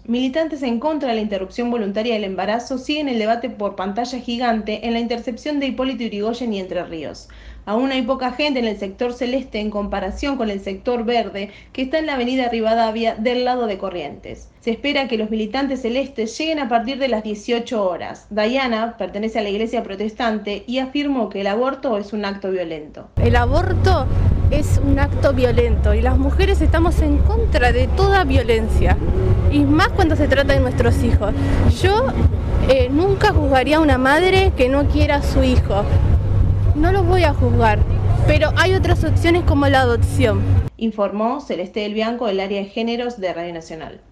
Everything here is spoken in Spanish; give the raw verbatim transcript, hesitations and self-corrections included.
Militantes en contra de la interrupción voluntaria del embarazo siguen el debate por pantalla gigante en la intercepción de Hipólito Yrigoyen y Entre Ríos. Aún hay poca gente en el sector celeste en comparación con el sector verde, que está en la avenida Rivadavia del lado de Corrientes. Se espera que los militantes celestes lleguen a partir de las dieciocho horas. Diana pertenece a la iglesia protestante y afirmó que el aborto es un acto violento. El aborto es un acto violento y las mujeres estamos en contra de toda violencia, y más cuando se trata de nuestros hijos. Yo eh, nunca juzgaría a una madre que no quiera a su hijo. No lo voy a juzgar, pero hay otras opciones como la adopción. Informó Celeste del Bianco del área de géneros de Radio Nacional.